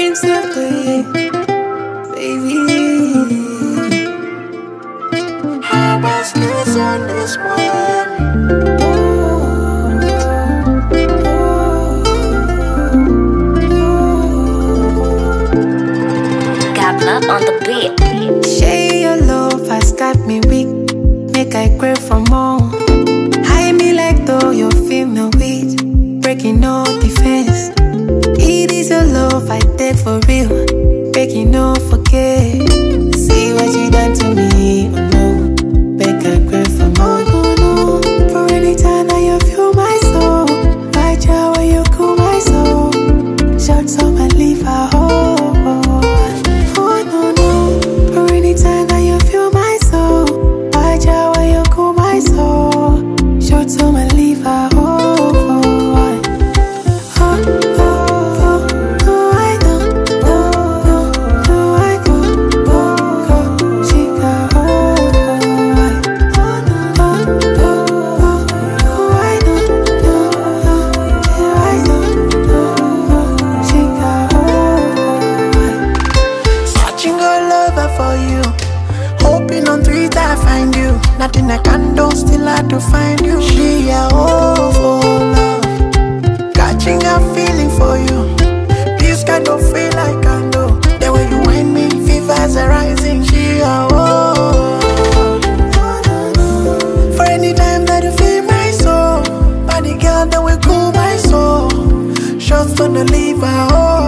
dreams of the year, baby. How much is on this one? Got love on the beat. Share your love has got me weak. Make I crave for more. Hide me like though you feel no weight. Breaking no defense. It is your love I take for real. Breaking no forget. See what you done to me, oh no. Make I crave for more, no, no. For any time that you feel my soul. My child, when you cool my soul. Shout so my leave a hole. Oh no, no. For any time that you feel my soul. My child, when you cool my soul. Shout so my leave a hole. For you, hoping on Twitter I find you. Nothing I can do, still I to find you. She a oh love, catching a feeling for you. This kind of feel I can do. The way you wind me, fevers are rising. She a oh. For any time that you feel my soul, body girl that will cool my soul. Shots gonna leave a oh.